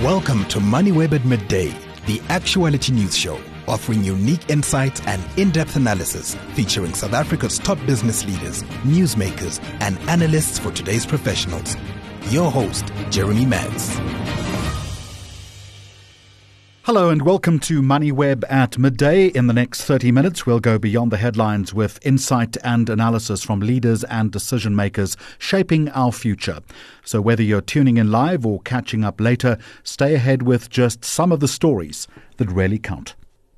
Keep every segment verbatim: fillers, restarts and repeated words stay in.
Welcome to MoneyWeb at Midday, the actuality news show, offering unique insights and in-depth analysis featuring South Africa's top business leaders, newsmakers, and analysts for today's professionals. Your host, Jeremy Mans. Hello and welcome to MoneyWeb at Midday. In the next thirty minutes, we'll go beyond the headlines with insight and analysis from leaders and decision makers shaping our future. So whether you're tuning in live or catching up later, stay ahead with just some of the stories that really count.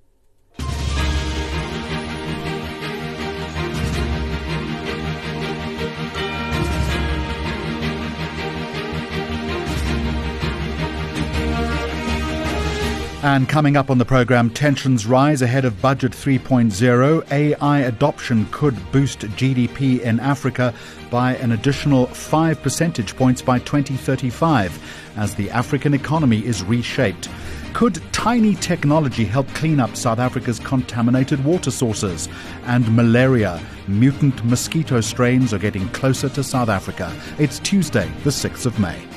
And coming up on the program, tensions rise ahead of Budget three point oh. A I adoption could boost G D P in Africa by an additional five percentage points by twenty thirty-five as the African economy is reshaped. Could tiny technology help clean up South Africa's contaminated water sources? And malaria, mutant mosquito strains are getting closer to South Africa. It's Tuesday, the sixth of May.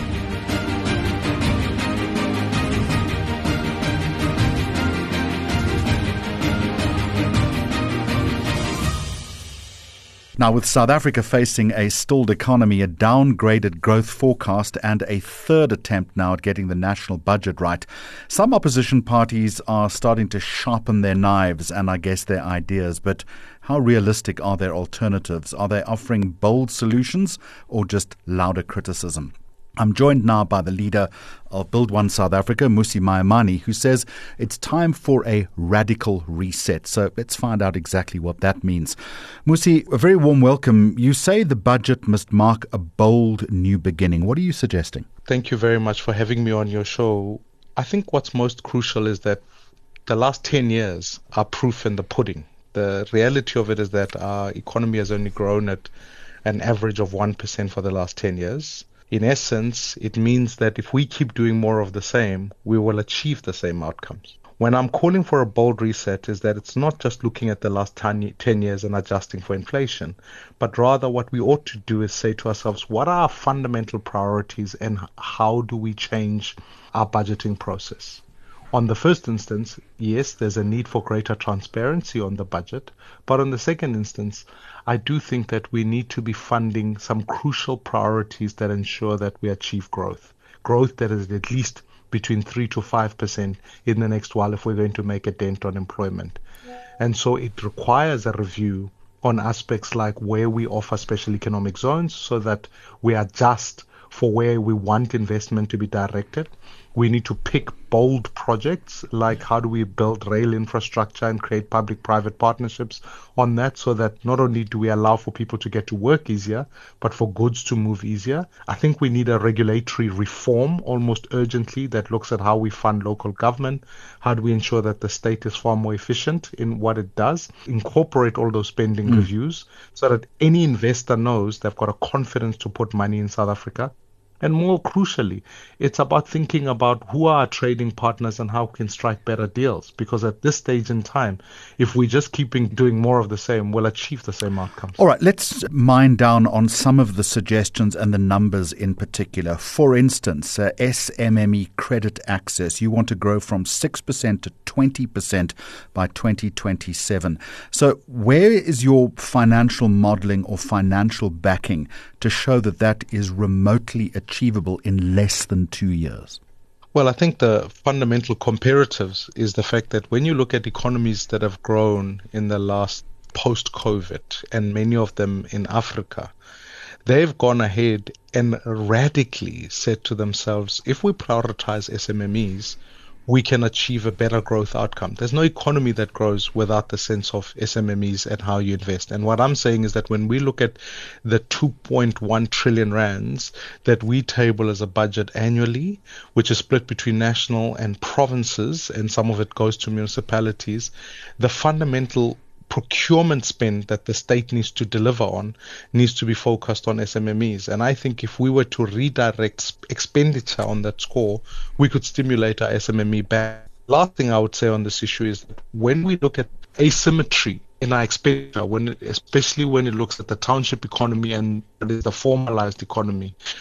Now, with South Africa facing a stalled economy, a downgraded growth forecast, and a third attempt now at getting the national budget right, some opposition parties are starting to sharpen their knives and, I guess, their ideas. But how realistic are their alternatives? Are they offering bold solutions or just louder criticism? I'm joined now by the leader of Build One South Africa, Mmusi Maimane, who says it's time for a radical reset. So let's find out exactly what that means. Mmusi, a very warm welcome. You say the budget must mark a bold new beginning. What are you suggesting? Thank you very much for having me on your show. I think what's most crucial is that the last ten years are proof in the pudding. The reality of it is that our economy has only grown at an average of one percent for the last ten years. In essence, it means that if we keep doing more of the same, we will achieve the same outcomes. When I'm calling for a bold reset is that it's not just looking at the last ten years and adjusting for inflation, but rather what we ought to do is say to ourselves, what are our fundamental priorities and how do we change our budgeting process? On the first instance, yes, there's a need for greater transparency on the budget. But on the second instance, I do think that we need to be funding some crucial priorities that ensure that we achieve growth. Growth that is at least between three to five percent in the next while if we're going to make a dent on employment. And so it requires a review on aspects like where we offer special economic zones so that we adjust for where we want investment to be directed. We need to pick bold projects like how do we build rail infrastructure and create public-private partnerships on that so that not only do we allow for people to get to work easier, but for goods to move easier. I think we need a regulatory reform almost urgently that looks at how we fund local government. How do we ensure that the state is far more efficient in what it does? Incorporate all those spending mm. reviews so that any investor knows they've got a confidence to put money in South Africa. And more crucially, it's about thinking about who are our trading partners and how we can strike better deals. Because at this stage in time, if we just keep doing more of the same, we'll achieve the same outcomes. All right, let's mine down on some of the suggestions and the numbers in particular. For instance, uh, S M M E credit access, you want to grow from six percent to twenty percent by twenty twenty-seven. So where is your financial modeling or financial backing to show that that is remotely achievable? achievable in less than two years? Well, I think the fundamental comparatives is the fact that when you look at economies that have grown in the last post-COVID, and many of them in Africa, they've gone ahead and radically said to themselves, if we prioritize S M M Es, we can achieve a better growth outcome. There's no economy that grows without the sense of S M M Es and how you invest. And what I'm saying is that when we look at the two point one trillion rands that we table as a budget annually, which is split between national and provinces, and some of it goes to municipalities, the fundamental procurement spend that the state needs to deliver on needs to be focused on S M M Es. And I think if we were to redirect expenditure on that score, we could stimulate our S M M E back. Last thing I would say on this issue is that when we look at asymmetry in our expenditure, when it, especially when it looks at the township economy and the formalized economy,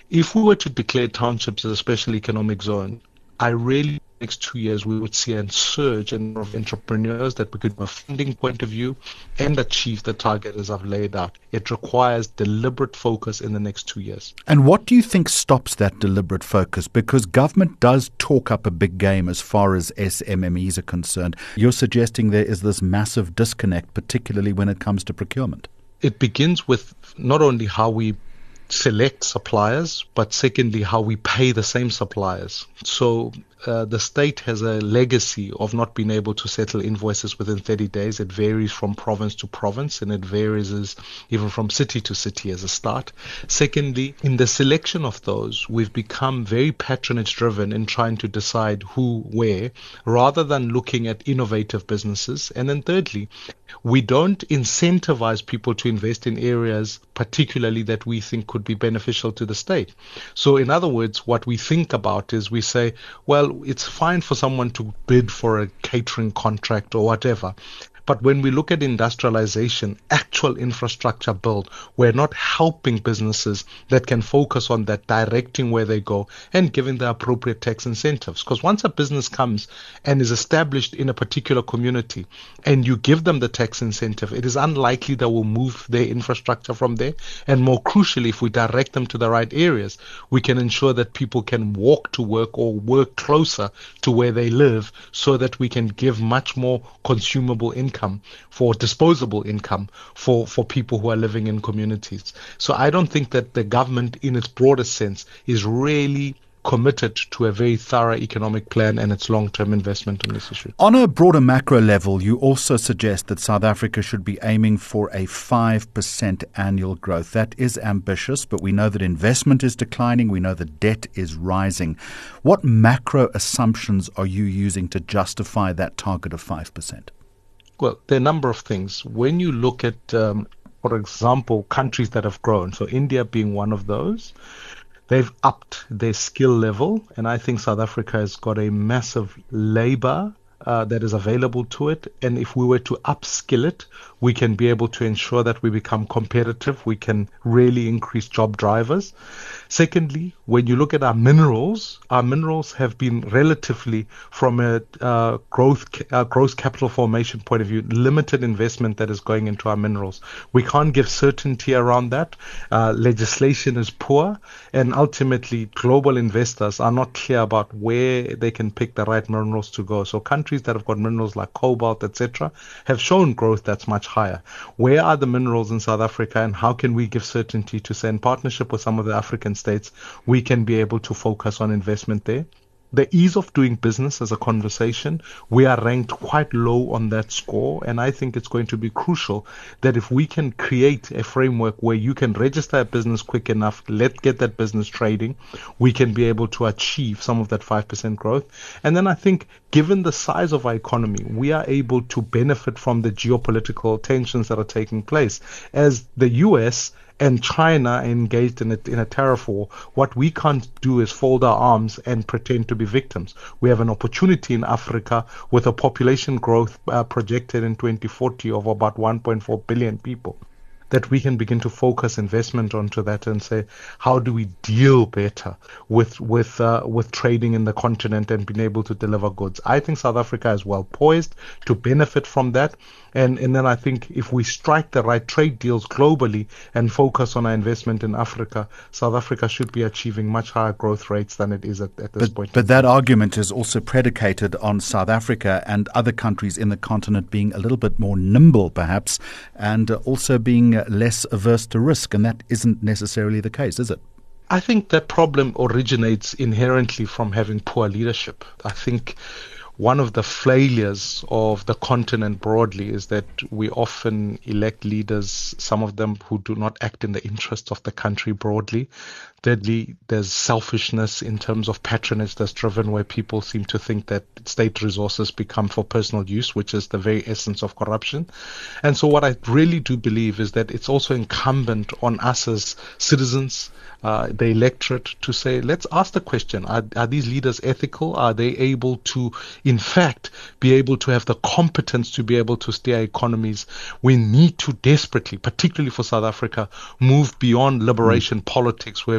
If we were to declare townships as a special economic zone, I really, next two years, we would see a surge in of entrepreneurs that we could, from a funding point of view, and achieve the target as I've laid out. It requires deliberate focus in the next two years. And what do you think stops that deliberate focus? Because government does talk up a big game as far as S M M Es are concerned. You're suggesting there is this massive disconnect, particularly when it comes to procurement. It begins with not only how we select suppliers, but secondly, how we pay the same suppliers. So uh, the state has a legacy of not being able to settle invoices within thirty days. It varies from province to province, and it varies as, even from city to city as a start. Secondly, in the selection of those, we've become very patronage driven in trying to decide who, where, rather than looking at innovative businesses. And then thirdly, we don't incentivize people to invest in areas particularly that we think could be beneficial to the state. So in other words, what we think about is we say, well, it's fine for someone to bid for a catering contract or whatever. But when we look at industrialization, actual infrastructure build, we're not helping businesses that can focus on that, directing where they go and giving the appropriate tax incentives. Because once a business comes and is established in a particular community and you give them the tax incentive, it is unlikely they will move their infrastructure from there. And more crucially, if we direct them to the right areas, we can ensure that people can walk to work or work closer to where they live, so that we can give much more consumable income for disposable income for, for people who are living in communities. So I don't think that the government in its broadest sense is really committed to a very thorough economic plan and its long-term investment on this issue. On a broader macro level, you also suggest that South Africa should be aiming for a five percent annual growth. That is ambitious, but we know that investment is declining. We know that debt is rising. What macro assumptions are you using to justify that target of five percent? Well, there are a number of things. When you look at, um, for example, countries that have grown, so India being one of those, they've upped their skill level, and I think South Africa has got a massive labor uh, that is available to it. And if we were to upskill it, we can be able to ensure that we become competitive. We can really increase job drivers. Secondly, when you look at our minerals, our minerals have been relatively, from a uh, growth uh, gross capital formation point of view, limited investment that is going into our minerals. We can't give certainty around that. Uh, legislation is poor, and ultimately global investors are not clear about where they can pick the right minerals to go. So countries that have got minerals like cobalt, et cetera, have shown growth that's much higher. Where are the minerals in South Africa, and how can we give certainty to say, in partnership with some of the African states, we can be able to focus on investment there? The ease of doing business as a conversation, we are ranked quite low on that score, and I think it's going to be crucial that if we can create a framework where you can register a business quick enough, let's get that business trading, we can be able to achieve some of that five percent growth. And then I think, given the size of our economy, we are able to benefit from the geopolitical tensions that are taking place. As the U S and China are engaged in a, in a tariff war, what we can't do is fold our arms and pretend to be victims. We have an opportunity in Africa with a population growth uh, projected in twenty forty of about one point four billion people, that we can begin to focus investment onto that and say, how do we deal better with with uh, with trading in the continent and being able to deliver goods? I think South Africa is well poised to benefit from that. And, and then I think if we strike the right trade deals globally and focus on our investment in Africa, South Africa should be achieving much higher growth rates than it is at, at this but, point. But that argument is also predicated on South Africa and other countries in the continent being a little bit more nimble, perhaps, and also being less averse to risk. And that isn't necessarily the case, is it? I think that problem originates inherently from having poor leadership. I think one of the failures of the continent broadly is that we often elect leaders, some of them who do not act in the interest of the country broadly. Thirdly, there's selfishness in terms of patronage that's driven, where people seem to think that state resources become for personal use, which is the very essence of corruption. And so what I really do believe is that it's also incumbent on us as citizens, uh, the electorate, to say, let's ask the question, are, are these leaders ethical? Are they able to, in fact, be able to have the competence to be able to steer economies? We need to desperately, particularly for South Africa, move beyond liberation mm. politics, where we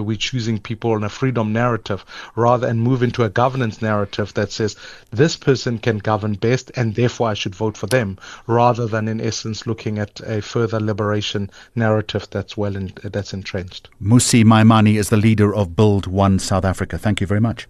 we're choosing people on a freedom narrative rather and move into a governance narrative that says this person can govern best and therefore I should vote for them, rather than in essence looking at a further liberation narrative that's well in, that's entrenched. Mmusi Maimane is the leader of Build One South Africa. Thank you very much.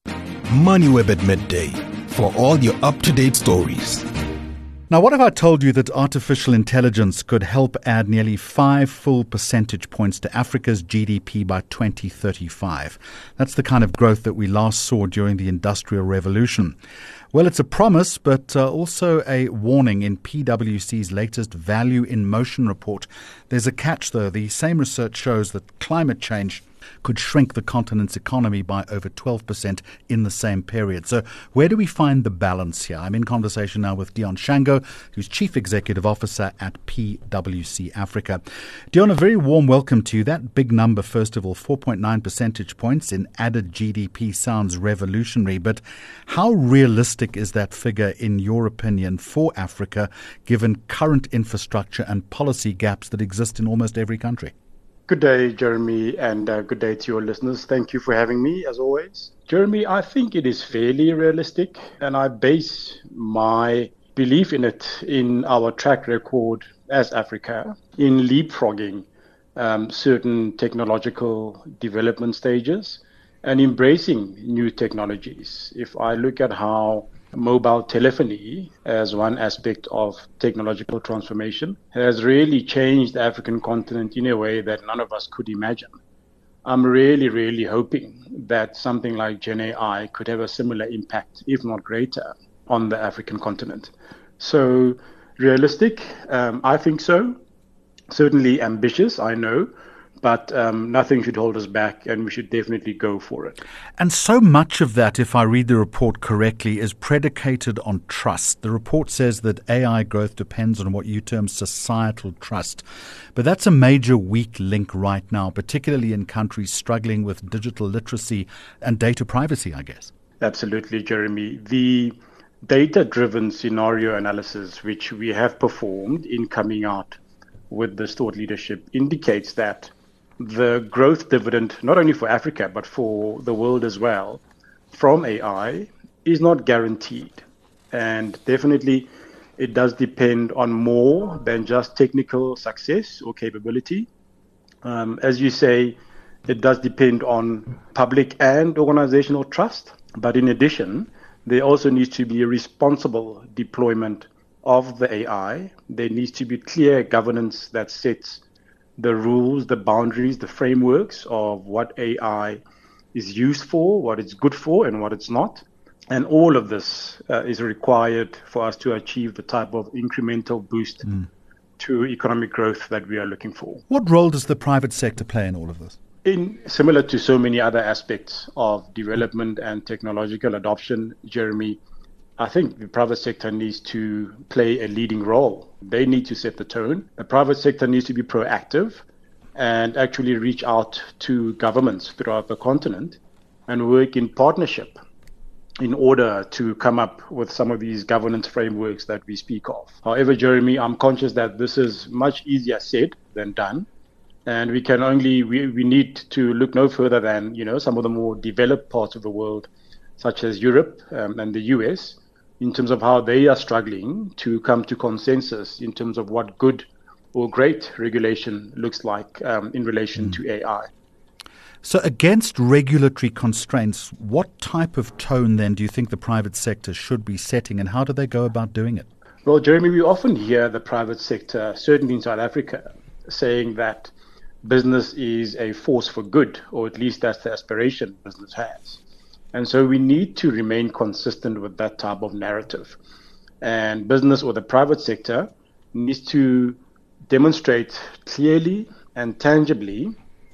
MoneyWeb at midday for all your up-to-date stories. Now, what if I told you that artificial intelligence could help add nearly five full percentage points to Africa's G D P by twenty thirty-five? That's the kind of growth that we last saw during the Industrial Revolution. Well, it's a promise, but uh, also a warning in P W C's latest Value in Motion report. There's a catch, though. The same research shows that climate change could shrink the continent's economy by over twelve percent in the same period. So where do we find the balance here? I'm in conversation now with Deon Shango, who's Chief Executive Officer at P W C Africa. Deon, a very warm welcome to you. That big number, first of all, four point nine percentage points in added G D P sounds revolutionary, but how realistic is that figure, in your opinion, for Africa, given current infrastructure and policy gaps that exist in almost every country? Good day, Jeremy, and uh, good day to your listeners. Thank you for having me, as always. Jeremy, I think it is fairly realistic, and I base my belief in it in our track record as Africa in leapfrogging um, certain technological development stages and embracing new technologies. If I look at how mobile telephony, as one aspect of technological transformation, has really changed the African continent in a way that none of us could imagine. I'm really, really hoping that something like Gen A I could have a similar impact, if not greater, on the African continent. So realistic, um, I think so. Certainly ambitious, I know. But um, nothing should hold us back, and we should definitely go for it. And so much of that, if I read the report correctly, is predicated on trust. The report says that A I growth depends on what you term societal trust. But that's a major weak link right now, particularly in countries struggling with digital literacy and data privacy, I guess. Absolutely, Jeremy. The data-driven scenario analysis, which we have performed in coming out with this thought leadership, indicates that the growth dividend, not only for Africa, but for the world as well, from A I is not guaranteed. And definitely it does depend on more than just technical success or capability. Um, as you say, it does depend on public and organizational trust. But in addition, there also needs to be a responsible deployment of the A I. There needs to be clear governance that sets the rules, the boundaries, the frameworks of what A I is used for, what it's good for, and what it's not. And all of this uh, is required for us to achieve the type of incremental boost mm. to economic growth that we are looking for. What role does the private sector play in all of this? In similar to so many other aspects of development and technological adoption, Jeremy, I think the private sector needs to play a leading role. They need to set the tone. The private sector needs to be proactive and actually reach out to governments throughout the continent and work in partnership in order to come up with some of these governance frameworks that we speak of. However, Jeremy, I'm conscious that this is much easier said than done. And we can only, we, we need to look no further than, you know, some of the more developed parts of the world, such as Europe um, and the U S, in terms of how they are struggling to come to consensus in terms of what good or great regulation looks like um, in relation mm. to A I. So against regulatory constraints, what type of tone then do you think the private sector should be setting, and how do they go about doing it? Well, Jeremy, we often hear the private sector, certainly in South Africa, saying that business is a force for good, or at least that's the aspiration business has. And so we need to remain consistent with that type of narrative. And business or the private sector needs to demonstrate clearly and tangibly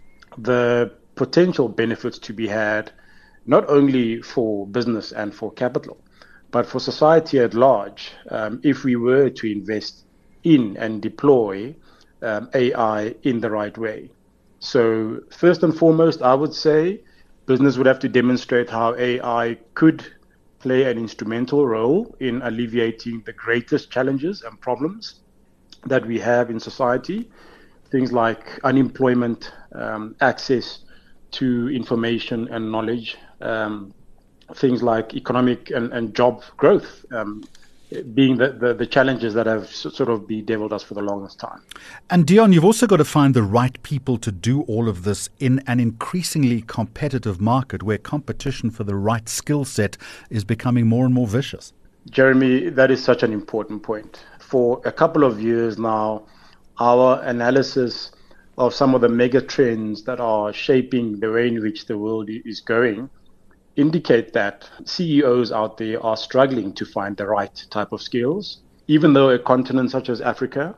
the potential benefits to be had, not only for business and for capital, but for society at large, um, if we were to invest in and deploy um, A I in the right way. So first and foremost, I would say business would have to demonstrate how A I could play an instrumental role in alleviating the greatest challenges and problems that we have in society. Things like unemployment, um, access to information and knowledge, um, things like economic and, and job growth um, being the, the, the challenges that have sort of bedeviled us for the longest time. And Deon, you've also got to find the right people to do all of this in an increasingly competitive market where competition for the right skill set is becoming more and more vicious. Jeremy, that is such an important point. For a couple of years now, our analysis of some of the mega trends that are shaping the way in which the world is going indicate that C E Os out there are struggling to find the right type of skills, even though a continent such as Africa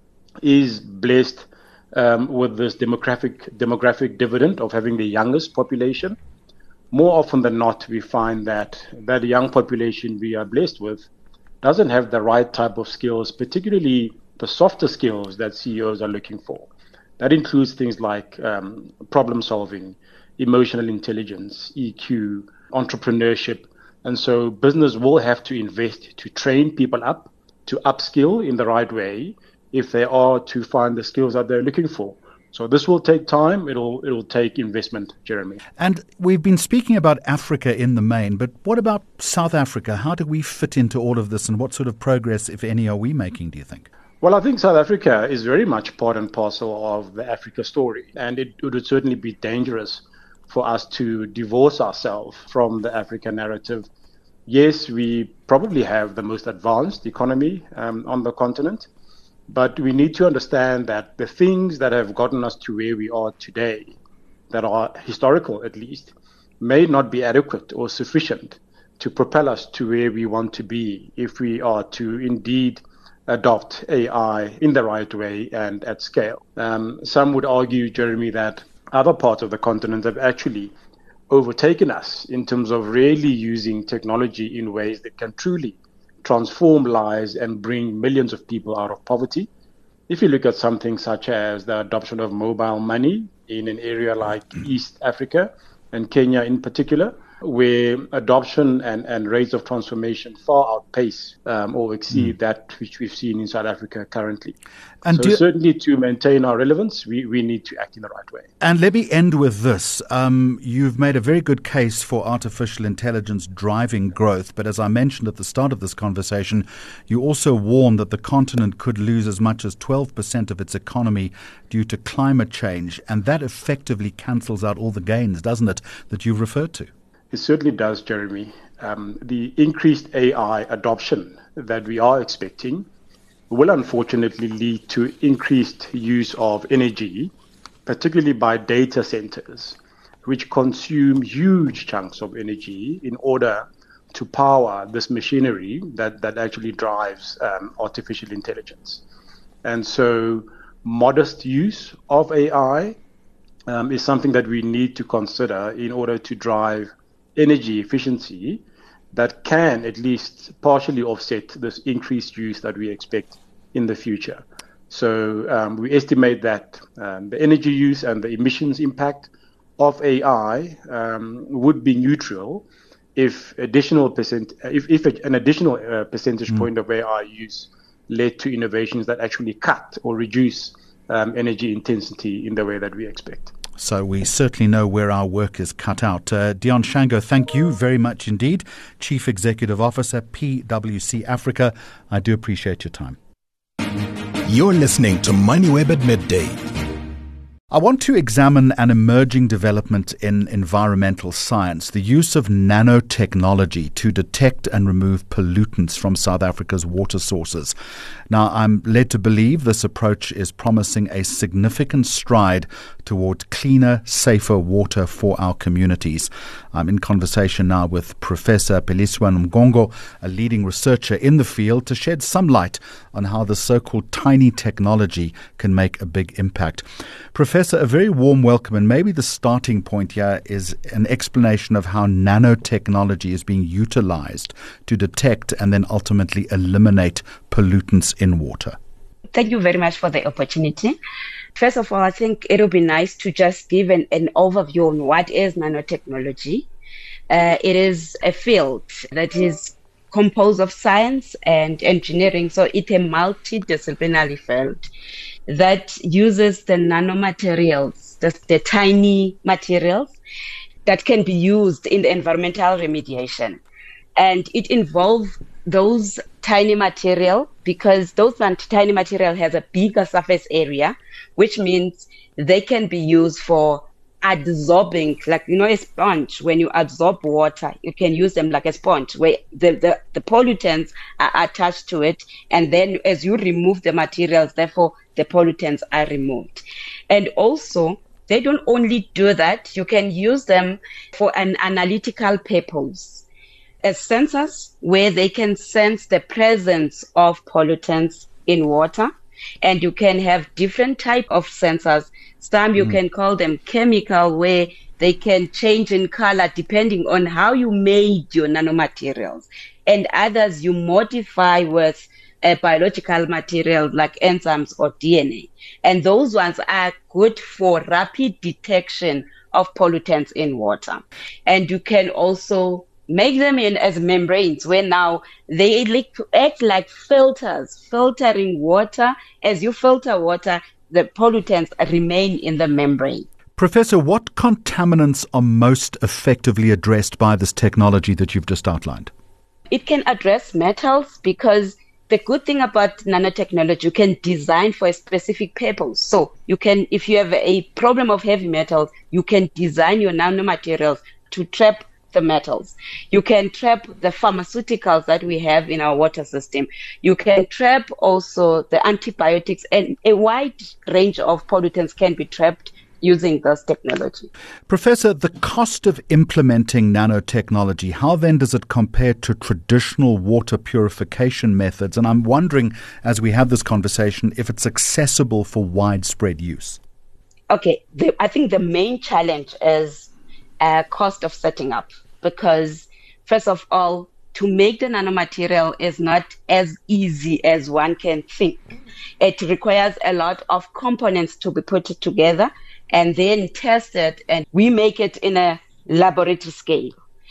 is blessed um, with this demographic demographic dividend of having the youngest population. More often than not, we find that that young population we are blessed with doesn't have the right type of skills, particularly the softer skills that C E Os are looking for. That includes things like um, problem solving, emotional intelligence, E Q, entrepreneurship. And so business will have to invest to train people up, to upskill in the right way if they are to find the skills that they're looking for. So this will take time. It'll it'll take investment, Jeremy. And we've been speaking about Africa in the main, but what about South Africa? How do we fit into all of this, and what sort of progress, if any, are we making, do you think? Well, I think South Africa is very much part and parcel of the Africa story, and it, it would certainly be dangerous for us to divorce ourselves from the Africa narrative. Yes, we probably have the most advanced economy um, on the continent, but we need to understand that the things that have gotten us to where we are today, that are historical at least, may not be adequate or sufficient to propel us to where we want to be if we are to indeed adopt A I in the right way and at scale. Um, some would argue, Jeremy, that other parts of the continent have actually overtaken us in terms of really using technology in ways that can truly transform lives and bring millions of people out of poverty. If you look at something such as the adoption of mobile money in an area like East Africa and Kenya in particular, where adoption and, and rates of transformation far outpace um, or exceed mm. that which we've seen in South Africa currently. And so certainly to maintain our relevance, we, we need to act in the right way. And let me end with this. Um, you've made a very good case for artificial intelligence driving growth, but as I mentioned at the start of this conversation, you also warn that the continent could lose as much as twelve percent of its economy due to climate change, and that effectively cancels out all the gains, doesn't it, that you've referred to? It certainly does, Jeremy. Um, the increased A I adoption that we are expecting will unfortunately lead to increased use of energy, particularly by data centers, which consume huge chunks of energy in order to power this machinery that, that actually drives um, artificial intelligence. And so modest use of A I um, is something that we need to consider in order to drive energy efficiency that can at least partially offset this increased use that we expect in the future. So um, we estimate that um, the energy use and the emissions impact of A I um, would be neutral if additional percent, if, if an additional uh, percentage mm. point of A I use led to innovations that actually cut or reduce um, energy intensity in the way that we expect. So we certainly know where our work is cut out. Uh, Deon Shango, thank you very much indeed. Chief Executive Officer, P W C Africa. I do appreciate your time. You're listening to MoneyWeb at Midday. I want to examine an emerging development in environmental science, the use of nanotechnology to detect and remove pollutants from South Africa's water sources. Now, I'm led to believe this approach is promising a significant stride toward cleaner, safer water for our communities. I'm in conversation now with Professor Peliswa Mgongo, a leading researcher in the field, to shed some light on how the so-called tiny technology can make a big impact. Professor, a very warm welcome, and maybe the starting point here is an explanation of how nanotechnology is being utilized to detect and then ultimately eliminate pollutants in water. Thank you very much for the opportunity. First of all, I think it would be nice to just give an, an overview on what is nanotechnology. Uh, it is a field that is composed of science and engineering. So it's a multidisciplinary field that uses the nanomaterials, the, the tiny materials that can be used in the environmental remediation. And it involves those tiny material because those tiny material has a bigger surface area, which means they can be used for absorbing, like, you know, a sponge. When you absorb water, you can use them like a sponge where the, the, the pollutants are attached to it. And then as you remove the materials, therefore the pollutants are removed. And also, they don't only do that, you can use them for an analytical purpose as sensors where they can sense the presence of pollutants in water. And you can have different type of sensors. Some you mm. can call them chemical, where they can change in color depending on how you made your nanomaterials. And others you modify with a biological material like enzymes or D N A. And those ones are good for rapid detection of pollutants in water. And you can also make them in as membranes, where now they act like filters, filtering water. As you filter water, the pollutants remain in the membrane. Professor, what contaminants are most effectively addressed by this technology that you've just outlined? It can address metals because the good thing about nanotechnology, you can design for a specific purpose. So you can, if you have a problem of heavy metals, you can design your nanomaterials to trap the metals. You can trap the pharmaceuticals that we have in our water system. You can trap also the antibiotics, and a wide range of pollutants can be trapped using this technology. Professor, the cost of implementing nanotechnology, how then does it compare to traditional water purification methods? And I'm wondering, as we have this conversation, if it's accessible for widespread use. Okay, the, I think the main challenge is uh, cost of setting up, because first of all, to make the nanomaterial is not as easy as one can think. It requires a lot of components to be put together and then tested, and we make it in a laboratory scale.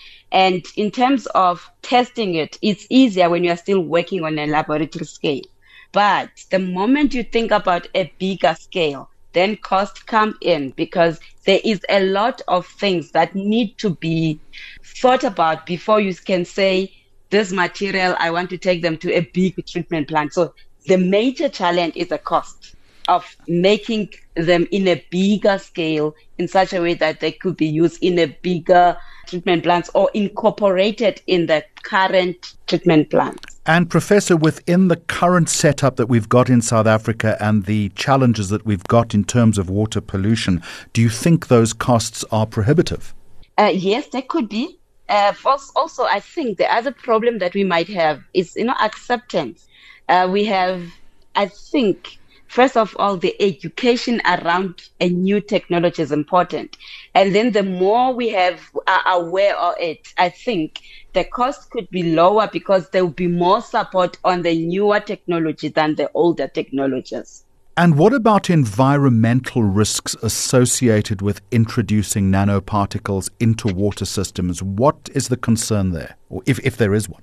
And in terms of testing it, it's easier when you're still working on a laboratory scale. But the moment you think about a bigger scale, then costs come in, because there is a lot of things that need to be thought about before you can say, this material, I want to take them to a big treatment plant. So the major challenge is the cost of making them in a bigger scale in such a way that they could be used in a bigger treatment plants or incorporated in the current treatment plants. And Professor, within the current setup that we've got in South Africa and the challenges that we've got in terms of water pollution, do you think those costs are prohibitive? Uh, yes, they could be. Uh, also, I think the other problem that we might have is, you know, acceptance. Uh, we have, I think, first of all, the education around a new technology is important. And then the more we have are aware of it, I think the cost could be lower because there will be more support on the newer technology than the older technologies. And what about environmental risks associated with introducing nanoparticles into water systems? What is the concern there, or if, if there is one?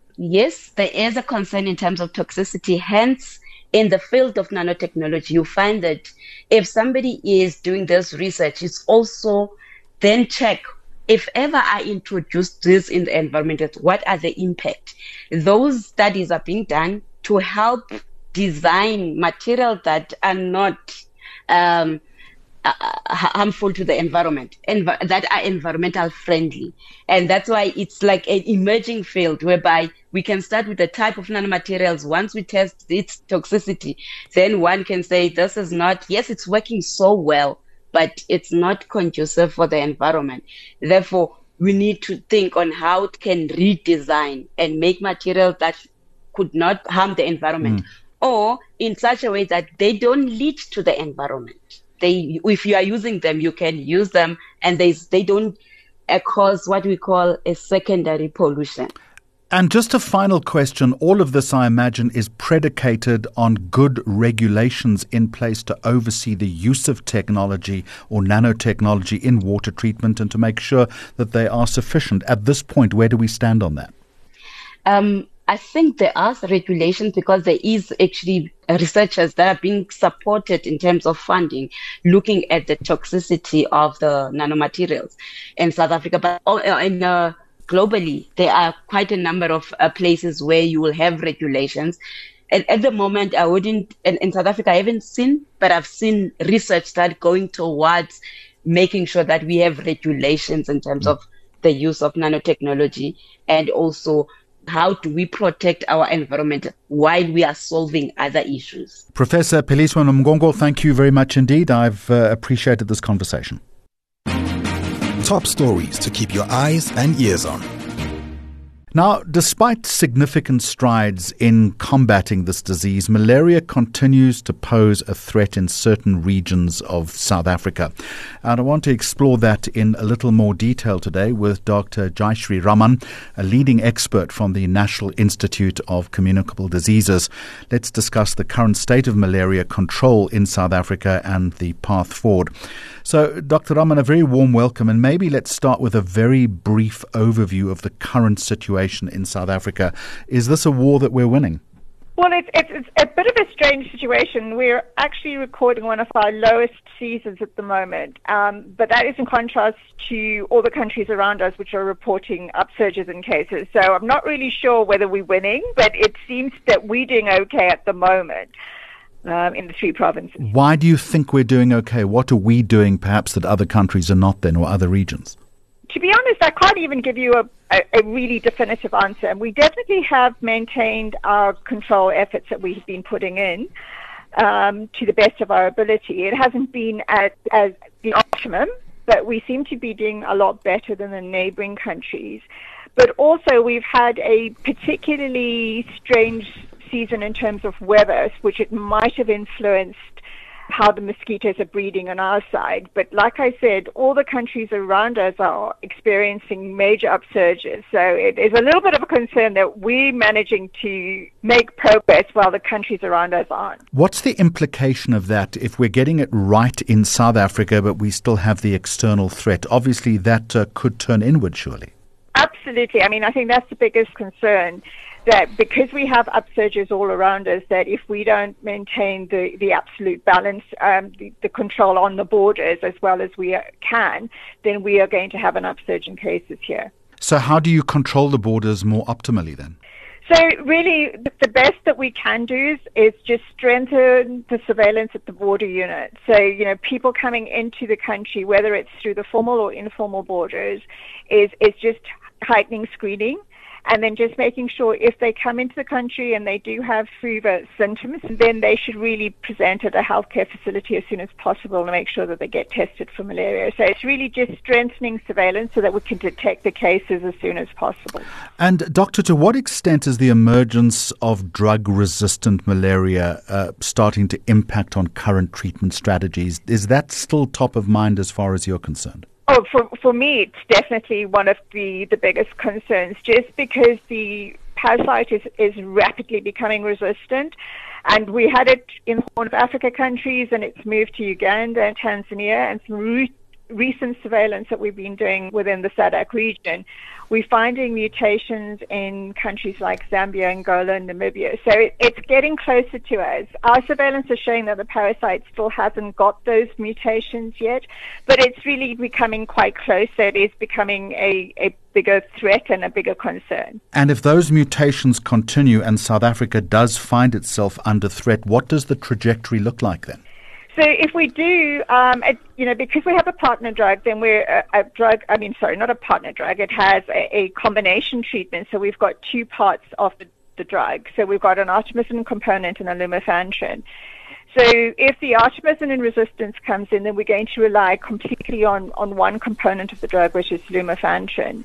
Yes, there is a concern in terms of toxicity. Hence, in the field of nanotechnology, you find that if somebody is doing this research, it's also then check, if ever I introduce this in the environment, what are the impact? Those studies are being done to help design material that are not um, uh, harmful to the environment, env- that are environmental friendly. And that's why it's like an emerging field whereby we can start with the type of nanomaterials. Once we test its toxicity, then one can say this is not, yes, it's working so well, but it's not conducive for the environment. Therefore, we need to think on how it can redesign and make materials that could not harm the environment. Mm. Or in such a way that they don't lead to the environment. They, if you are using them, you can use them, and they they don't uh, cause what we call a secondary pollution. And just a final question. All of this, I imagine, is predicated on good regulations in place to oversee the use of technology or nanotechnology in water treatment and to make sure that they are sufficient. At this point, where do we stand on that? Um, I think there are regulations because there is actually researchers that are being supported in terms of funding, looking at the toxicity of the nanomaterials in South Africa. But in, uh, globally, there are quite a number of uh, places where you will have regulations. And at the moment, I wouldn't, in, in South Africa, I haven't seen, but I've seen research that going towards making sure that we have regulations in terms mm. of the use of nanotechnology, and also how do we protect our environment while we are solving other issues. Professor Pheliswa Nomgongo, thank you very much indeed. I've uh, appreciated this conversation. Top stories to keep your eyes and ears on. Now, despite significant strides in combating this disease, malaria continues to pose a threat in certain regions of South Africa. And I want to explore that in a little more detail today with Doctor Jayashree Raman, a leading expert from the National Institute of Communicable Diseases. Let's discuss the current state of malaria control in South Africa and the path forward. So, Doctor Raman, a very warm welcome, and maybe let's start with a very brief overview of the current situation in South Africa. Is this a war that we're winning? Well, it's, it's, it's a bit of a strange situation. We're actually recording one of our lowest seasons at the moment, um, but that is in contrast to all the countries around us which are reporting upsurges in cases. So I'm not really sure whether we're winning, but it seems that we're doing okay at the moment. Um, in the three provinces. Why do you think we're doing okay? What are we doing perhaps that other countries are not then, or other regions? To be honest, I can't even give you a, a, a really definitive answer. We definitely have maintained our control efforts that we've been putting in um, to the best of our ability. It hasn't been at as the optimum, but we seem to be doing a lot better than the neighboring countries. But also we've had a particularly strange season in terms of weather, which it might have influenced how the mosquitoes are breeding on our side. But like I said, all the countries around us are experiencing major upsurges. So it is a little bit of a concern that we're managing to make progress while the countries around us aren't. What's the implication of that if we're getting it right in South Africa, but we still have the external threat? Obviously, that uh, could turn inward, surely. Absolutely. I mean, I think that's the biggest concern. That because we have upsurges all around us, that if we don't maintain the, the absolute balance, um, the, the control on the borders as well as we can, then we are going to have an upsurge in cases here. So how do you control the borders more optimally then? So really, the best that we can do is, is just strengthen the surveillance at the border unit. So, you know, people coming into the country, whether it's through the formal or informal borders, is, is just heightening screening. And then just making sure if they come into the country and they do have fever symptoms, then they should really present at a healthcare facility as soon as possible to make sure that they get tested for malaria. So it's really just strengthening surveillance so that we can detect the cases as soon as possible. And Doctor, to what extent is the emergence of drug-resistant malaria uh, starting to impact on current treatment strategies? Is that still top of mind as far as you're concerned? Oh, for for me, it's definitely one of the, the biggest concerns, just because the parasite is, is rapidly becoming resistant. And we had it in Horn of Africa countries, and it's moved to Uganda and Tanzania, and some re- recent surveillance that we've been doing within the S A D C region. We're finding mutations in countries like Zambia, Angola, and Namibia. So it, it's getting closer to us. Our surveillance is showing that the parasite still hasn't got those mutations yet, but it's really becoming quite close. So it is becoming a, a bigger threat and a bigger concern. And if those mutations continue and South Africa does find itself under threat, what does the trajectory look like then? So if we do, um, it, you know, because we have a partner drug, then we're a, a drug, I mean, sorry, not a partner drug. It has a, a combination treatment. So we've got two parts of the, the drug. So we've got an artemisinin component and a lumefantrine. So if the artemisinin resistance comes in, then we're going to rely completely on, on one component of the drug, which is lumefantrine.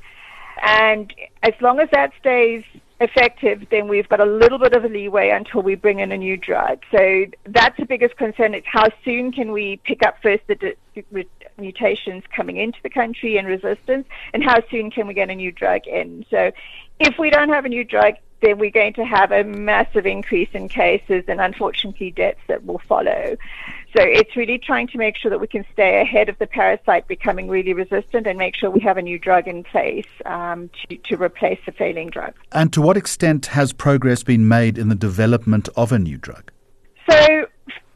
And as long as that stays effective, then we've got a little bit of a leeway until we bring in a new drug. So that's the biggest concern. It's how soon can we pick up first the di- mutations coming into the country and resistance, and how soon can we get a new drug in. So if we don't have a new drug, then we're going to have a massive increase in cases and unfortunately deaths that will follow. So it's really trying to make sure that we can stay ahead of the parasite becoming really resistant and make sure we have a new drug in place um, to, to replace the failing drug. And to what extent has progress been made in the development of a new drug? So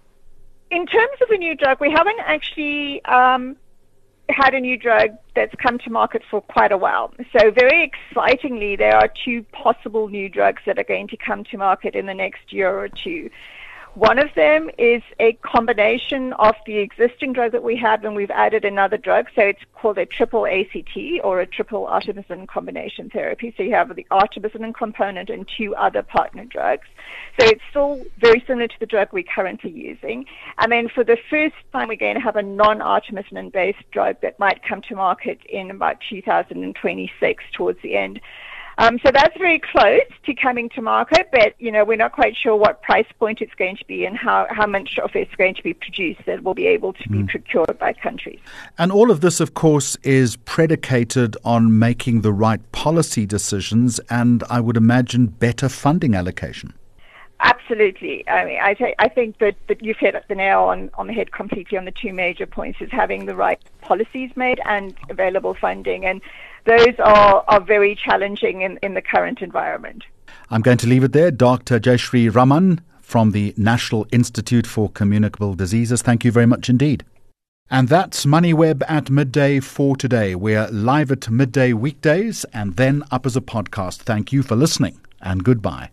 in terms of a new drug, we haven't actually um, had a new drug that's come to market for quite a while. So very excitingly, there are two possible new drugs that are going to come to market in the next year or two. One of them is a combination of the existing drug that we have, and we've added another drug. So it's called a triple A C T, or a triple artemisinin combination therapy. So you have the artemisinin component and two other partner drugs. So it's still very similar to the drug we're currently using. And then for the first time, we're going to have a non-artemisinin-based drug that might come to market in about two thousand twenty-six, towards the end. Um, so that's very close to coming to market, but, you know, we're not quite sure what price point it's going to be and how, how much of it's going to be produced that will be able to be mm. procured by countries. And all of this, of course, is predicated on making the right policy decisions and, I would imagine, better funding allocation. Absolutely. I mean, I, th- I think that, that you've hit the nail on, on the head completely on the two major points, is having the right policies made and available funding. And those are, are very challenging in, in the current environment. I'm going to leave it there. Doctor Jayashree Raman from the National Institute for Communicable Diseases. Thank you very much indeed. And that's MoneyWeb at midday for today. We're live at midday weekdays and then up as a podcast. Thank you for listening and goodbye.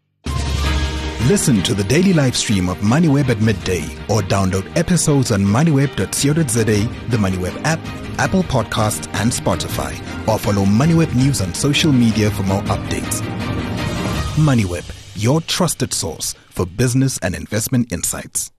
Listen to the daily live stream of MoneyWeb at midday or download episodes on moneyweb dot co dot za, the MoneyWeb app, Apple Podcasts and Spotify, or follow MoneyWeb News on social media for more updates. MoneyWeb, your trusted source for business and investment insights.